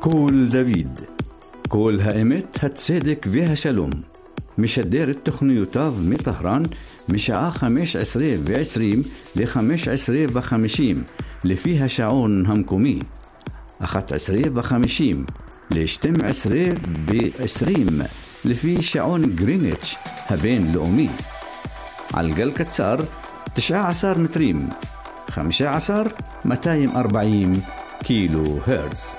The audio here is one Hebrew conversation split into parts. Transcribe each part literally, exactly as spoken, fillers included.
קול דוד, קול האמת, הצדק והשלום. משדר את תוכניותיו מטהרן משעה חמש עשרה ועשרים ל-חמש עשרה וחמישים לפי השעון המקומי, אחת עשרה וחמישים ל-שתים עשרה ועשרים לפי שעון גריניץ' הבינלאומי. על גל קצר תשע עשרה מטרים, חמישה עשר מאתיים וארבעים קילו הרץ.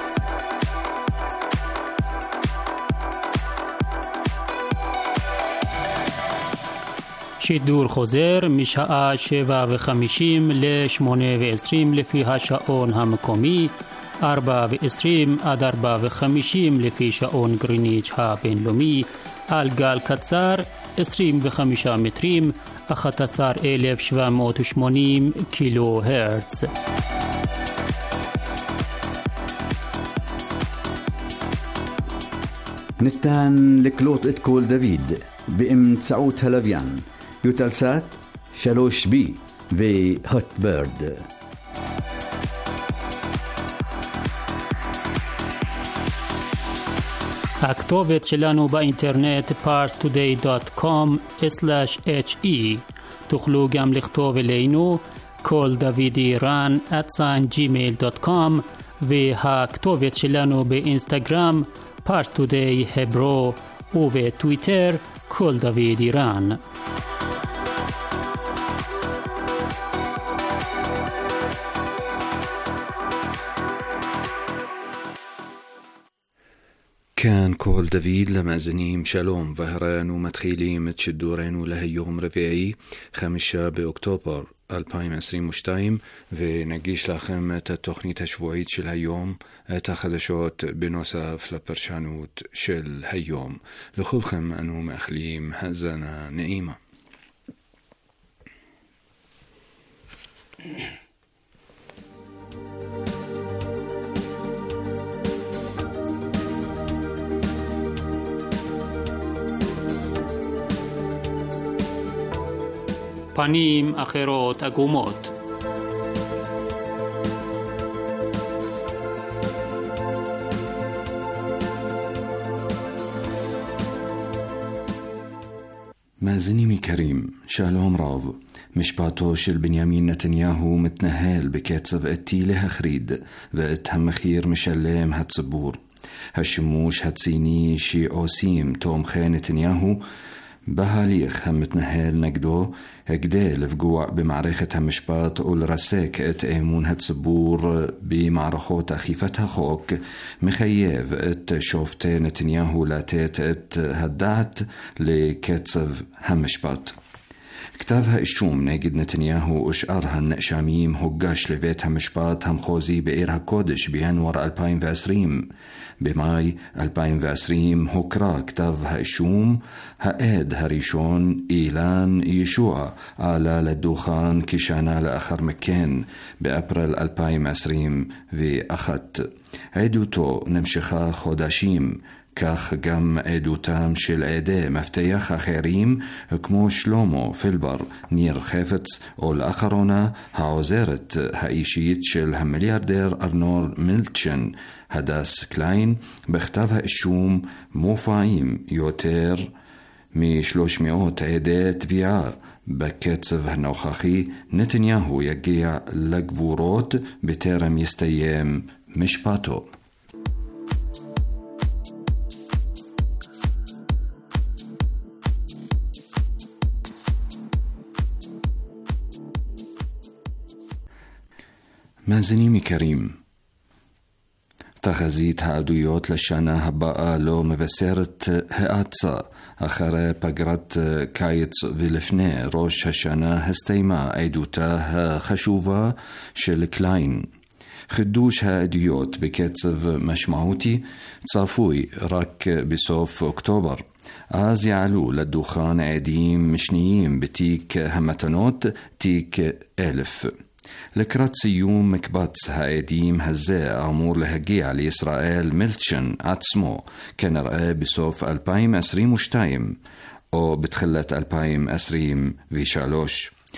שידור חוזר משעה שבע וחמישים לשמונה ועשרים לפי השעון המקומי, ארבע ועשרים עד ארבע וחמישים לפי שעון גריניץ' הבינלאומי, על גל קצר עשרים וחמישה מטרים, אחת עשרה אלף שבע מאות ושמונים קילו הרץ. ניתן לקלוט את קול דוד באמצעות הלוויין יוטלסאט שלוש בי והוטברד. הכתובת שלנו באינטרנט פארס טודיי דוט קום סלאש אייץ' אי. תוכלו גם לכתוב אלינו קול דוד איראן at gmail דוט קום, והכתובת שלנו באינסטגרם פארס טודיי הברו, ובטוויטר קול דוד איראן. كان كول دافيد لمأزنيم شالوم ظهران ومتخيلين تشدورين وله يوم ربيعي خمسة بأكتوبر ألفين وعشرين وشتايم ونجيش لكم التخنية الشبوعية شل هاليوم تخدشوت بنوصف لبرشانوت شل هاليوم لخلكم أنو مأخليم هزنا نعيمة. פנים אחרות עגומות. מאזינים יקרים, שלום רב. משפטו של בנימין נתניהו מתנהל בקצב איטי להחריד, ואת המחיר משלם הציבור. השימוש הציני שעושים תומכי נתניהו בהליך המתנהל נגדו כדי לפגוע במערכת המשפט ולרסק את אמון הציבור במערכות אכיפת החוק מחייב את שופטי נתניהו לתת את הדעת לקצב המשפט. כתב האישום נגד נתניהו ושאר הנאשמים הוגש לבית המשפט המחוזי בעיר הקודש בינואר אלפיים ועשרים. במאי אלפיים ועשרים הוקרא כתב האישום. העד הראשון אילן ישוע עלה לדוכן כשנה לאחר מכן באפריל אלפיים עשרים ואחת. עדותו נמשכה חודשים, כך גם עדותם של עדי מפתח אחרים כמו שלמה פילבר, ניר חפץ, ולאחרונה העוזרת האישית של המיליארדר ארנור מילצ'ן, הדס קליין. בכתב האישום מופעים יותר משלוש מאות עדי תביעה. בקצב הנוכחי נתניהו יגיע לגבורות בטרם יסתיים משפטו. מאזינים יקרים, תחזית העדויות לשנה הבאה לא מבשרת האצה. אחרי פגרת קיץ ולפני ראש השנה הסתיימה עדותה החשובה של קליין. חידוש העדויות בקצב משמעותי צפוי רק בסוף אוקטובר. אז יעלו לדוכן עדים משניים בתיק המתנות, תיק אלף. לקראת סיום מקבץ העדים הזה אמור להגיע לישראל מילצ'ן עצמו, כנראה בסוף אלפיים עשרים ושתיים או בתחילת אלפיים עשרים ושלוש.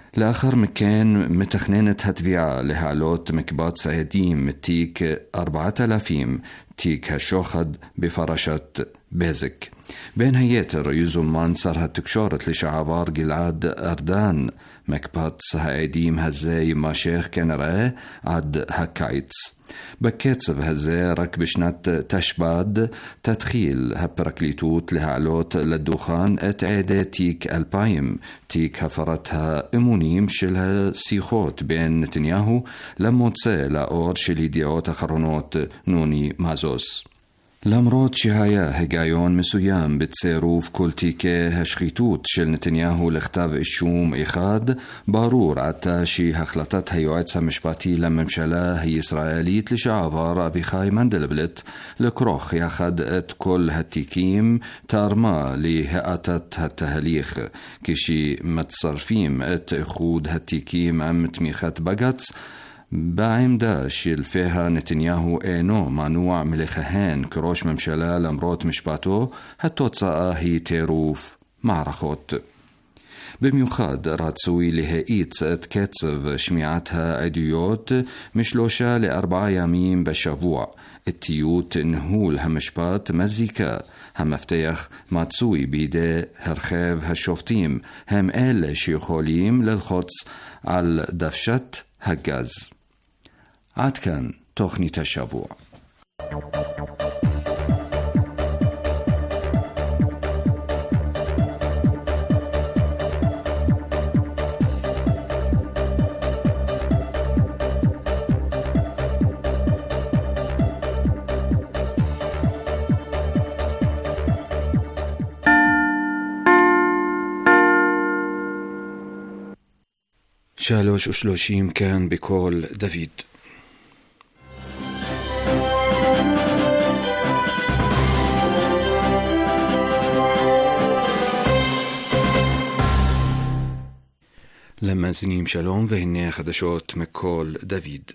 לאחר מכן מתכננת התביעה להעלות מקבץ צעדים מתיק ארבעת אלפים, תיק השוחד בפרשת בזק. בין היתר יזומן שר התקשורת לשעבר גלעד ארדן. מקבץ העדים הזה יימשך כנראה עד הקיץ. בקצב הזה רק בשנת תשפ"ד תתחיל הפרקליטות להעלות לדוכן את עדי תיק אלפיים, תיק הפרת האמונים של השיחות בין נתניהו למוצא לאור של ידיעות אחרונות נוני מזוז. למרות שהיה היגיון מסוים בצירוף כל תיקי השחיתות של נתניהו לכתב אישום אחד, ברור עתה שהחלטת היועץ המשפטי לממשלה הישראלית לשעבר אביחי מנדלבליט לכרוך יחד את כל התיקים תרמה להאטת התהליך, כשמצרפים את איחוד התיקים עם תמיכת בג"ץ, בעמדה שלפיה נתניהו אינו מנוע מלכהן כראש ממשלה למרות משפטו, התוצאה היא טירוף מערכות. במיוחד רצוי להאיץ את קצב שמיעת העדויות משלושה לארבעה ימים בשבוע. איטיות ניהול המשפט מזיקה. המפתח מצוי בידי הרכב השופטים, הם אלה שיכולים ללחוץ על דוושת הגז. עד כאן תוכנית השבוע. שלוש ושלושים כאן בקול דוד. למאזינים שלום, והנה חדשות מקול דוד.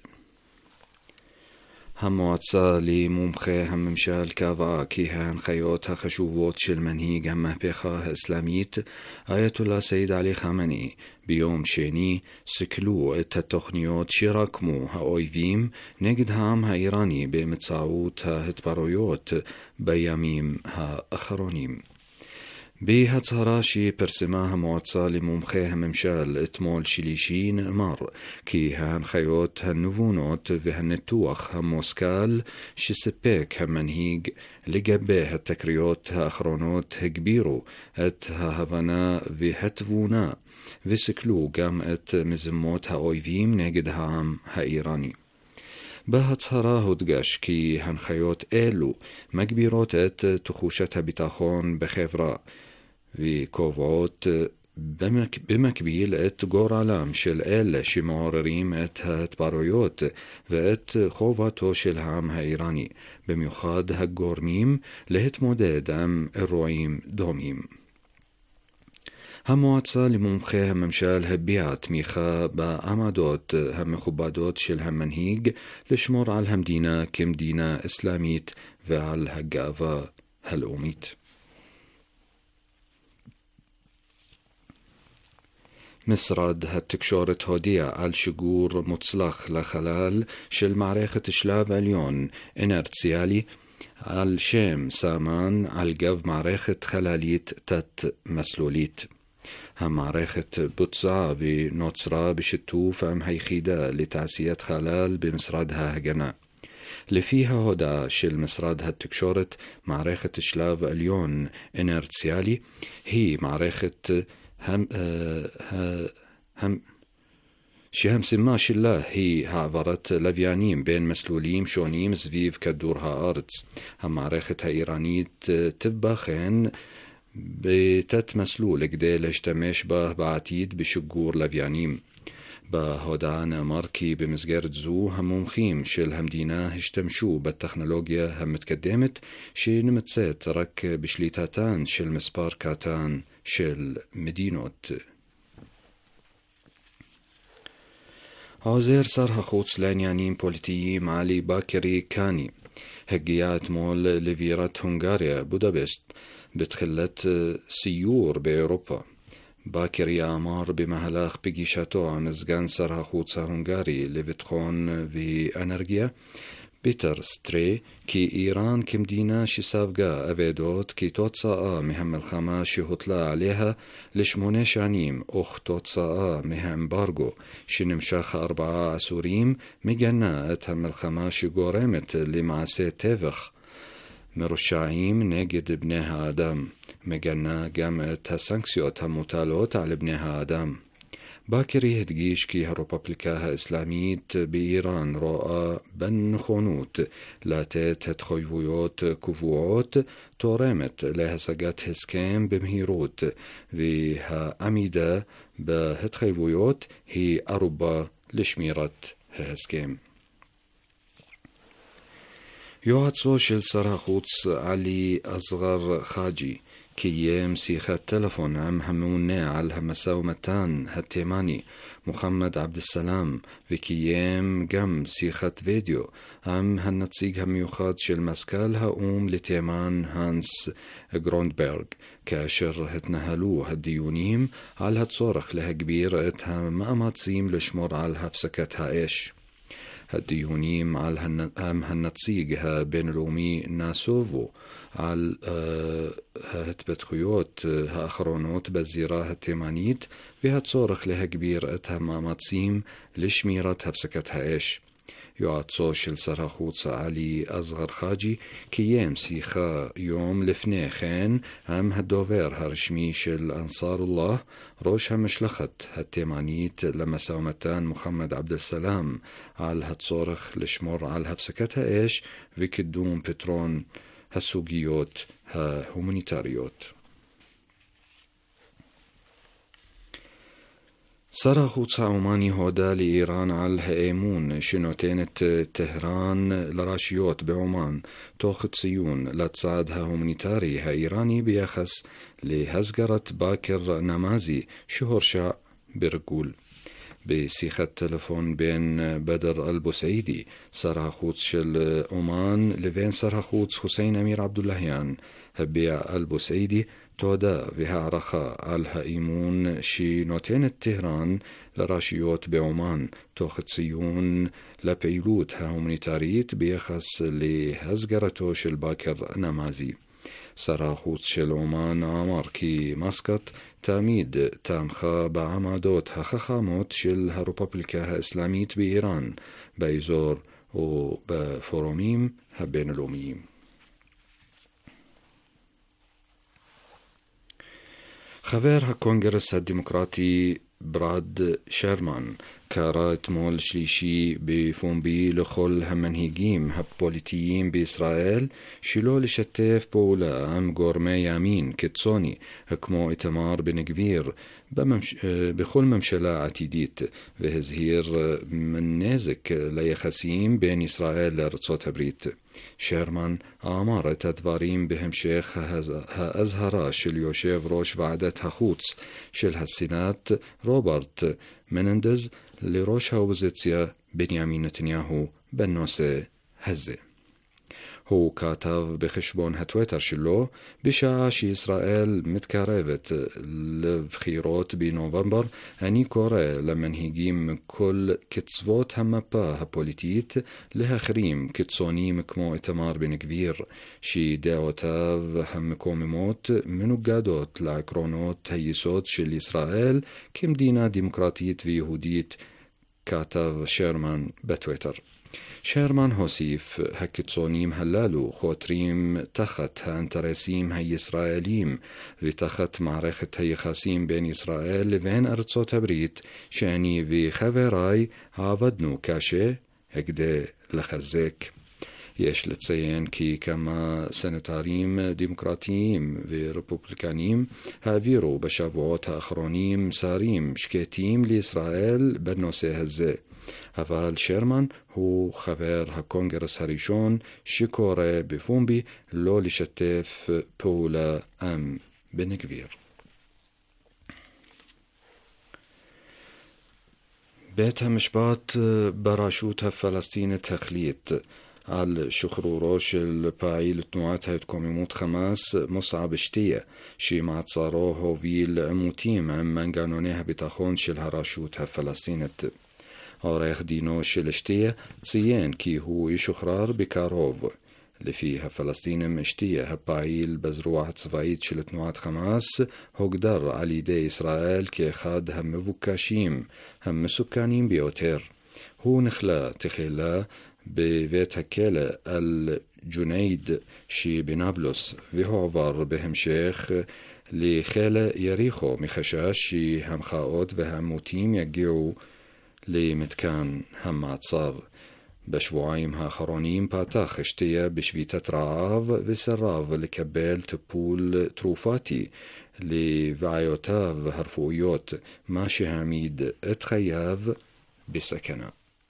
המועצה למומחי הממשל קבעה כי ההנחיות החשובות של מנהיג המהפכה האסלאמית אייתולlah סעיד עלי חמני ביום שני סקלו את התוכניות שרקמו האויבים נגד העם האיראני באמצעות ההתפרעויות בימים האחרונים. בהצהרה שפרסמה המועצה למומחי הממשל אתמול שלישי נאמר כי ההנחיות הנבונות והניתוח המושכל שסיפק המנהיג לגבי התקריות האחרונות הגבירו את ההבנה והתבונה וסקלו גם את מזימות האויבים נגד העם האיראני. בהצהרה הודגש כי הנחיות אלו מגבירות את תחושת הביטחון בחברה וקובעות במקביל את גורלם של אלה שמעוררים את ההתפרעויות ואת חובתו של העם האיראני, במיוחד הגורמים להתמודד עם אירועים דומים. המועצה למומחי הממשל הביעה תמיכה בעמדות המכובדות של המנהיג לשמור על המדינה כמדינה אסלאמית ועל הגאווה הלאומית. משרד התקשורת הודיע על שיגור מוצלח לחלל של מערכת שלב עליון אינרציאלי על שם סאמן על גב מערכת חללית תת-מסלולית. המערכת בוצעה ונוצרה בשיתוף עם היחידה לתעשיית חלל במשרד ההגנה. לפי ההודעה של משרד התקשורת, מערכת שלב עליון אינרציאלי היא מערכת הם, הם, שהמשימה שלה היא העברת לוויינים בין מסלולים שונים סביב כדור הארץ. המערכת האיראנית תבחן בתת מסלול כדי להשתמש בה בעתיד בשיגור לוויינים. בהודעה נאמר כי במסגרת זו המומחים של המדינה השתמשו בטכנולוגיה המתקדמת שנמצאת רק בשליטתן של מספר קטן של מדינות. עוזר שר החוץ לעניינים פוליטיים עלי בכרי קאני הגיע אתמול לבירת הונגריה בודפשט בתחילת סיור באירופה. باكر يامر במהלך פגישתו עם סגן שר החוץ ההונגרי לביטחון ואנרגיה פיטר סטרי כי איראן כמדינה שספגה אבדות כתוצאה מהמלחמה שהוטלה עליה לשמונה שנים וכתוצאה מהאמברגו שנמשך ארבעה עשורים מגנה את המלחמה שגורמת למעשה טבח מרושעים נגד בני האדם, מגנה גם את הסנקציות המוטלות על בני האדם. באקרי הדגיש כי הרפובליקה האסלאמית באיראן רואה בנכונות לתת התחייבויות קבועות תורמת להשגת הסכם במהירות, והעמידה בהתחייבויות היא ערובה לשמירת ההסכם. יועצו של שר החוץ עלי אסגר חאג'י קיים שיחת טלפון עם הממונה על המשא ומתן התימני מוחמד עבד אל-סלאם וקיים גם שיחת וידאו עם הנציג המיוחד של מזכ"ל האו"ם לתימן הנס גרונדברג כאשר התנהלו הדיונים על הצורך להגביר את המאמצים לשמור על הפסקת האש. הדיונים על הנציג הבינלאומי נסובו על uh, ההתפתחויות uh, האחרונות בזירה התימנית והצורך להגביר את המאמצים לשמירת הפסקת האש. יועצו של שר החוץ עלי אסגר חאג'י קיים שיחה יום לפני כן עם הדובר הרשמי של אנסארולlah, ראש המשלחת התימנית למשא ומתן מוחמד עבד אל-סלאם, על הצורך לשמור על הפסקת האש וקידום פתרון הסוגיות ההומניטריות. שר החוץ העומני הודה לאיראן על האמון שנותנת טהרן לרשויות בעומן, תוך ציון לצעד ההומניטרי האיראני ביחס להסגרת באקר נמאזי שהורשע ברגול. בשיחת טלפון בין בדר אל-בוסעידי, שר החוץ של עומן, לבין שר החוץ חוסיין אמיר עבדולהיאן, הביע אל-בוסעידי תודה והערכה על האמון שנותנת טהרן לרשויות בעומן, תוך ציון לפעילות ההומניטרית ביחס להסגרתו של באקר נמאזי. שר החוץ של עומן אמר כי מסקט תמיד תמכה בעמדות החכמות של הרפובליקה האסלאמית באיראן, באזור ובפורומים הבינלאומיים. חבר הקונגרס הדמוקרטי ברד שרמן קרא אתמול שלישי בפומבי לכל המנהיגים הפוליטיים בישראל שלא לשתף פעולה עם גורמי ימין קיצוני כמו איתמר בן גביר בממש... בכל ממשלה עתידית, והזהיר מנזק ליחסים בין ישראל לארצות הברית. שרמן אמר את הדברים בהמשך ההזהרה של יושב ראש ועדת החוץ של הסנאט רוברט מננדז לראש האופוזיציה בנימין נתניהו בנושא הזה. הוא כתב בחשבון הטוויטר שלו, בשעה שישראל מתקרבת לבחירות בנובמבר, אני קורא למנהיגים מכל קצוות המפה הפוליטית להחרים קיצונים כמו איתמר בן גביר, שדעותיו המקוממות מנוגדות לעקרונות היסוד של ישראל כמדינה דמוקרטית ויהודית, כתב שרמן בטוויטר. שרמן הוסיף, הקיצונים הללו חותרים תחת האינטרסים הישראלים ותחת מערכת היחסים בין ישראל לבין ארצות הברית, שאני וחבריי עבדנו קשה כדי לחזק. יש לציין כי כמה סנטרים דמוקרטיים ורפובליקנים העבירו בשבועות האחרונים שרים שקטים לישראל בנושא הזה. אבל שרמן הוא חבר הקונגרס הראשון שקורא בפומבי לא לשתף פעולה עם בן גביר. בית המשפט ברשות הפלסטינית החליט על שחרורו של פעיל תנועת ההתקוממות חמאס מוסעב שתיה, שמעצרו הוביל עימותים עם מנגנוני הביטחון של הרשות הפלסטינית. עורך דינו של שתיה ציין כי הוא ישוחרר בקרוב. לפי הפלסטינים, שתיה, הפעיל בזרוע הצבאית של תנועת חמאס, הוגדר על ידי ישראל כאחד המבוקשים, המסוכנים ביותר. הוא נכלא תחילה בבית הכלא אל-ג'ונייד שבנבלוס, והועבר בהמשך לכלא יריחו מחשש שהמחאות והעימותים יגיעו למתקן המעצר. בשבועיים האחרונים פתח שתיה בשביתת רעב וסירב לקבל טיפול תרופתי לבעיותיו הרפואיות, מה שהעמיד את חייו בסכנה.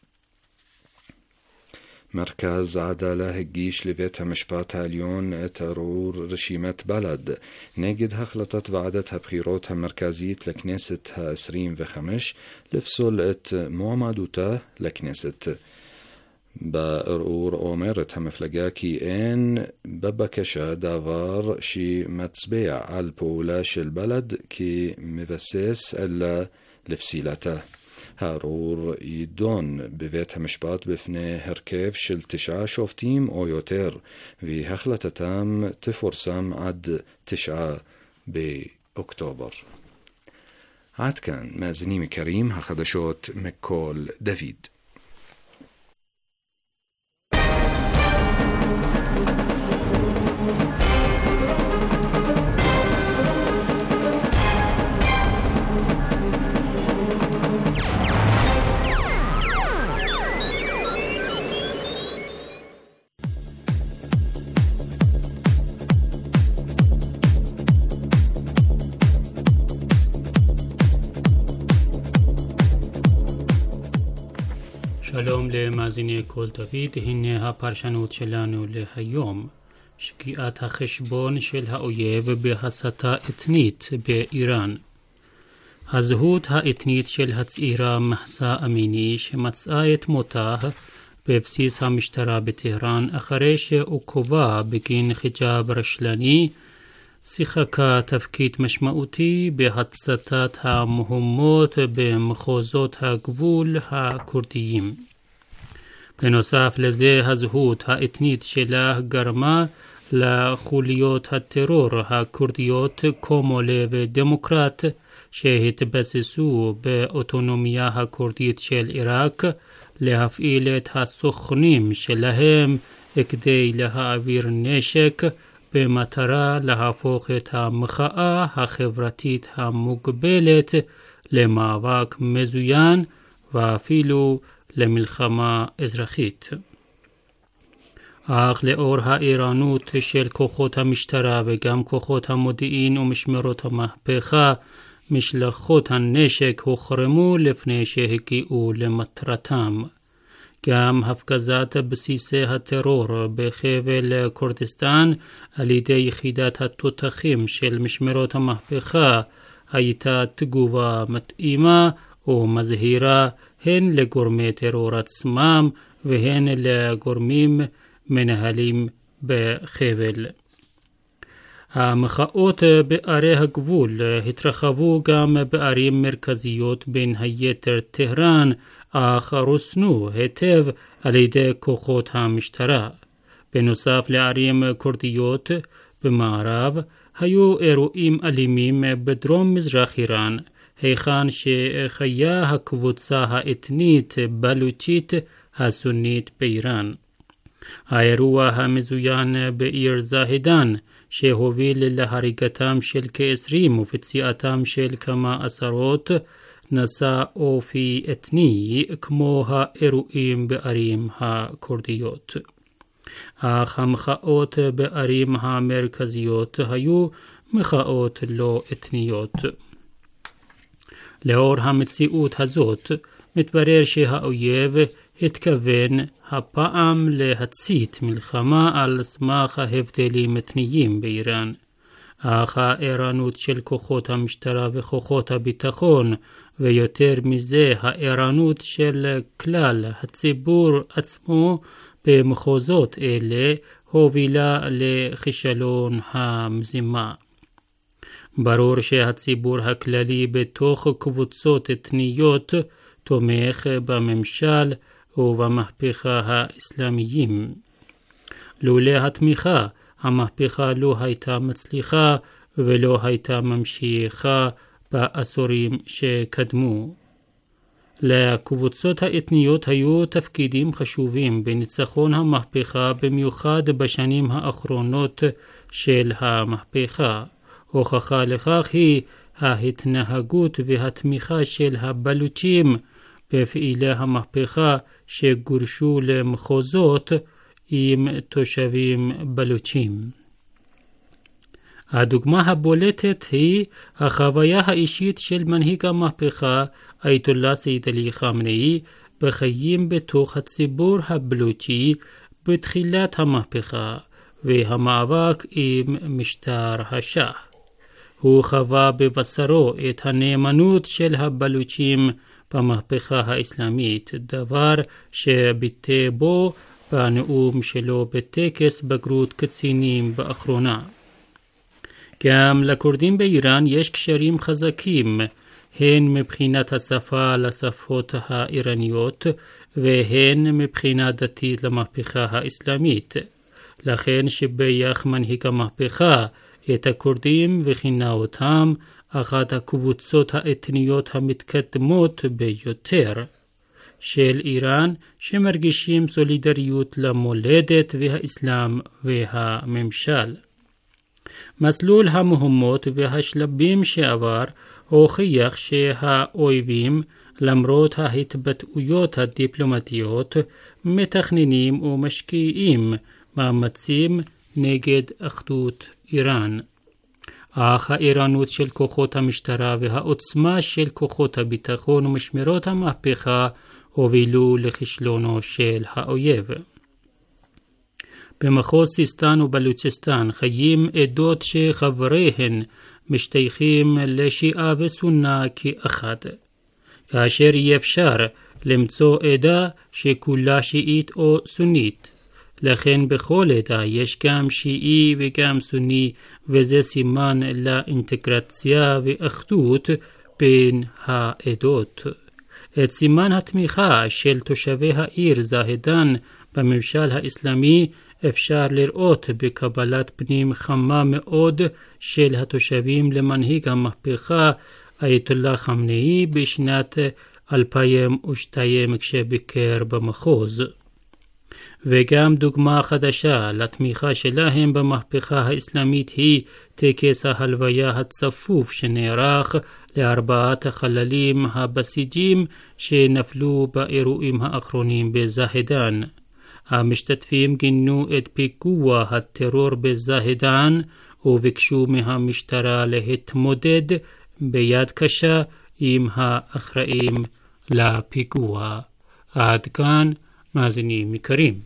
מרכז עדאלה הגיש לבית המשפט העליון את ערעור רשימת בל"ד נגד החלטת ועדת הבחירות המרכזית לכנסת העשרים וחמש לפסול את מועמדותה לכנסת. בערעור אומרת המפלגה כי אין בבקשה דבר שמצביע על פעולה של בל"ד כמבסס אלא לפסילתה. הערעור יידון בבית המשפט בפני הרכב של תשעה שופטים או יותר, והחלטתם תפורסם עד תשעה באוקטובר. עד כאן, מאזינים יקרים, החדשות מקול דוד. שלום למאזיני קול דוד, הנה הפרשנות שלנו להיום. שגיאת החשבון של האויב בהסתה אתנית באיראן. הזהות האתנית של הצעירה מחסה אמיני שמצאה את מותה בבסיס המשטרה בטהרן אחרי שעוכבה בגין חיג'אב רשלני, שיחקה תפקיד משמעותי בהצתת המהומות במחוזות הגבול הכורדיים. בנוסף לזה, הזהות האתנית שלה גרמה לחוליות הטרור הכורדיות קומולה ודמוקרט שהתבססו באוטונומיה הכורדית של עיראק להפעיל את הסוכנים שלהם כדי להעביר נשק במטרה להפוך את המחאה החברתית המוגבלת למאבק מזוין ואפילו למלחמה אזרחית. אך לאור הערנות של כוחות המשטרה וגם כוחות המודיעין ומשמרות המהפכה, משלחות הנשק הוחרמו לפני שהגיעו למטרתם. גם הפגזת בסיסי הטרור בחבל כורדיסטן על ידי יחידת התותחים של משמרות המהפכה הייתה תגובה מתאימה ומזהירה הן לגורמי טרור עצמם והן לגורמים מנהלים בחבל. המחאות בערי הגבול התרחבו גם בערים מרכזיות בין היתר טהרן, אך רוסנו היטב על ידי כוחות המשטרה. בנוסף לערים כורדיות במערב, היו אירועים אלימים בדרום מזרח איראן, היכן שחיה הקבוצה האתנית בלוצ'ית הסונית באיראן. האירוע המזוין בעיר זהידן, שהוביל להריגתם של כעשרים ופציעתם של כמה עשרות, נשא אופי אתני כמו האירועים בערים הכורדיות. אך המחאות בערים המרכזיות היו מחאות לא אתניות. לאור המציאות הזאת, מתברר שהאויב התכוון הפעם להצית מלחמה על סמך ההבדלים אתניים באיראן. אך הערנות של כוחות המשטרה וכוחות הביטחון, ויותר מזה הערנות של כלל הציבור עצמו, במחוזות אלה הובילה לכישלון המזימה. ברור שהציבור הכללי בתוך קבוצות אתניות תומך בממשל ובמהפכה האסלאמיים. לולא התמיכה, המהפכה לא הייתה מצליחה ולא הייתה ממשיכה בעשורים שקדמו. לקבוצות האתניות היו תפקידים חשובים בניצחון המהפכה, במיוחד בשנים האחרונות של המהפכה. הוכחה לכך היא ההתנהגות והתמיכה של הבלוצ'ים בפעילי המהפכה שגורשו למחוזות עם תושבים בלוצ'ים. הדוגמה הבולטת היא החוויה האישית של מנהיג המהפכה אייתוללה סייד עלי חמנאי בחיים בתוך הציבור הבלוצ'י בתחילת המהפכה והמאבק עם משטר השאה. הוא חווה בבשרו את הנאמנות של הבלוצ'ים במהפכה האסלאמית, דבר שביטא בו בנאום שלו בטקס בגרות קצינים באחרונה. גם לכורדים באיראן יש קשרים חזקים, הן מבחינת השפה לשפות האיראניות והן מבחינה דתית למהפכה האסלאמית. לכן שיבח מנהיג המהפכה את הכורדים וכינה אותם אחת הקבוצות האתניות המתקדמות ביותר של איראן, שמרגישים סולידריות למולדת והאסלאם והממשל. מסלול המהומות והשלבים שעבר הוכיח שהאויבים, למרות ההתבטאויות הדיפלומטיות, מתכננים ומשקיעים מאמצים נגד אחדות איראן. אך הערנות של כוחות המשטרה והעוצמה של כוחות הביטחון ומשמרות המהפכה הובילו לכישלונו של האויב. במחוז סיסטן ובלוצ'יסטן חיים עדות שחבריהן משתייכים לשיעה וסונה כאחד, כאשר אי אפשר למצוא עדה שכולה שיעית או סונית. לכן בכל עדה יש גם שיעי וגם סוני, וזה סימן לאינטגרציה ואחדות בין העדות. את סימן התמיכה של תושבי העיר זהדן בממשל האסלאמי אפשר לראות בקבלת פנים חמה מאוד של התושבים למנהיג המהפכה אייתוללה חמנאי בשנת אלפיים ושתיים כשביקר במחוז. וגם דוגמה חדשה לתמיכה שלהם במהפכה האסלאמית היא טקס ההלוויה הצפוף שנערך לארבעת החללים הבסיג'ים שנפלו באירועים האחרונים בזהדן. המשתתפים גינו את פיגוע הטרור בזהדן וביקשו מהמשטרה להתמודד ביד קשה עם האחראים לפיגוע. עד כאן מאזינים יקרים.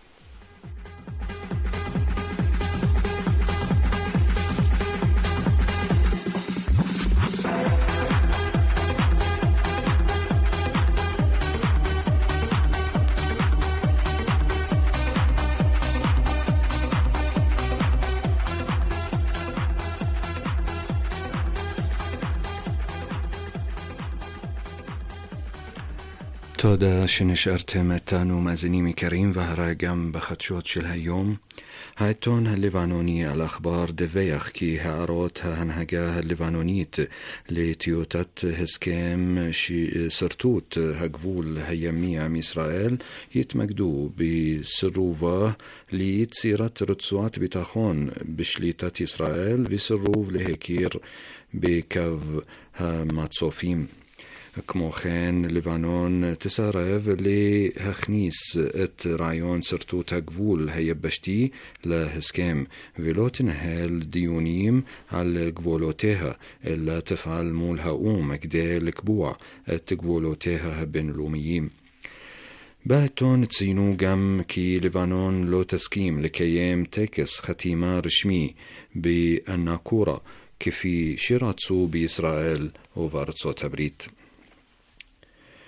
תודה שנשארתם איתנו מאזינים יקרים, והרי גם בחדשות של היום. העיתון הלבנוני אל-אח'בר דיווח כי הערות ההנהגה הלבנונית לטיוטת הסכם שרטוט הגבול הימי עם ישראל התמקדו בסירובה ליצירת רצועת ביטחון בשליטת ישראל וסירוב להכיר בקו המצופים. כמו כן, לבנון תסרב להכניס את רעיון שרטוט הגבול היבשתי להסכם ולא תנהל דיונים על גבולותיה, אלא תפעל מול האו"ם כדי לקבוע את גבולותיה הבינלאומיים. בעיתון ציינו גם כי לבנון לא תסכים לקיים טקס חתימה רשמי באנקורה כפי שרצו בישראל ובארצות הברית.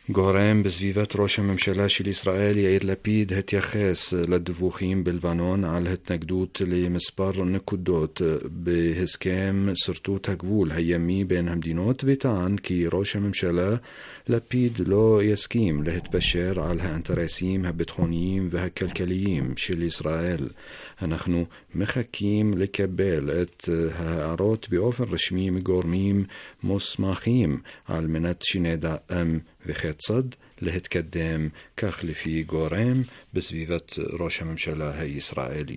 גורם בסביבת ראש הממשלה של ישראל יאיר לפיד התייחס לדיווחים בלבנון על התנגדות למספר נקודות בהסכם שרטוט הגבול הימי בין המדינות, וטען כי ראש הממשלה לפיד לא יסכים להתפשר על האינטרסים הביטחוניים והכלכליים של ישראל. אנחנו מחכים לקבל את ההערות באופן רשמי מגורמים מוסמכים על מנת שנדע אם וכיצד להתקדם, כך לפי גורם בסביבת ראש הממשלה הישראלי.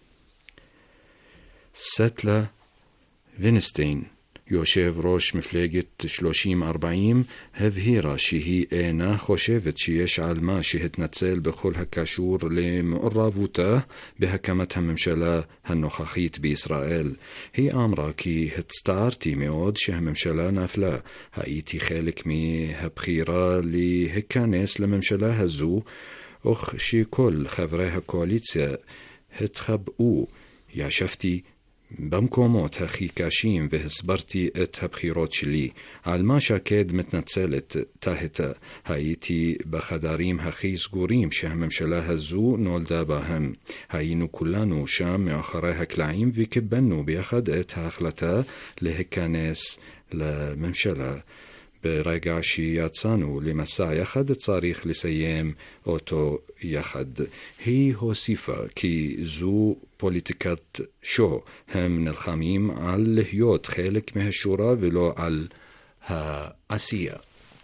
סטלה וינסטיין, יושב ראש מפלגת שלושים ארבעים, הבהירה שהיא אינה חושבת שיש על מה שהתנצל בכל הקשור למעורבותה בהקמת הממשלה הנוכחית בישראל. היא אמרה כי הצטערתי מאוד שהממשלה נפלה. הייתי חלק מהבחירה להיכנס לממשלה הזו, אך שכל חברי הקואליציה התחבאו. ישבתי במקומות הכי קשים והסברתי את הבחירות שלי. על מה שקד מתנצלת תהתה. הייתי בחדרים הכי סגורים שהממשלה הזו נולדה בהם. היינו כולנו שם מאחורי הקלעים וקיבלנו ביחד את ההחלטה להיכנס לממשלה. ברגע שיצאנו למסע יחד צריך לסיים אותו יחד. היא הוסיפה כי זו פוליטיקת שו, הם נלחמים על להיות חלק מהשורה ולא על העשייה.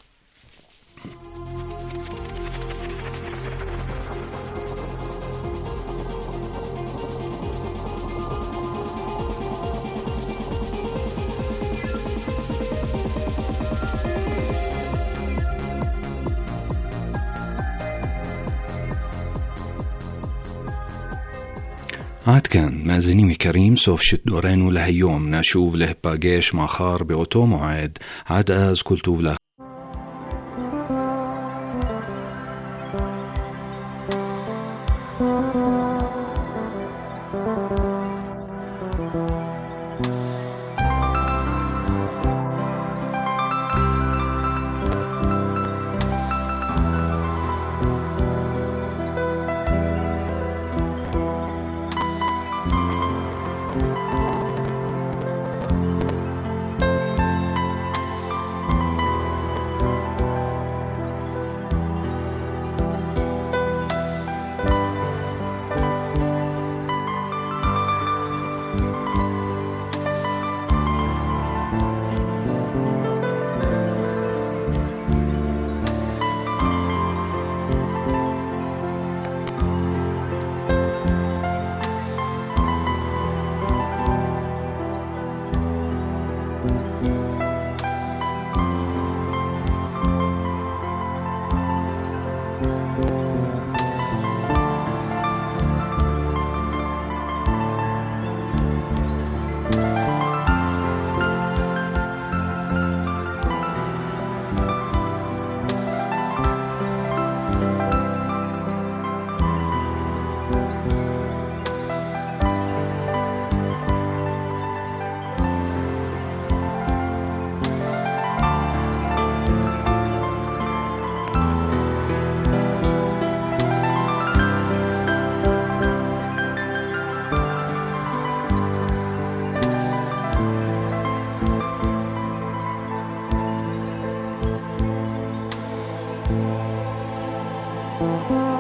עד כאן, מאזינים יקרים, סוף שידורנו להיום. נשוב להיפגש מחר באותו מועד. עד אז כל טוב לכם. Thank you.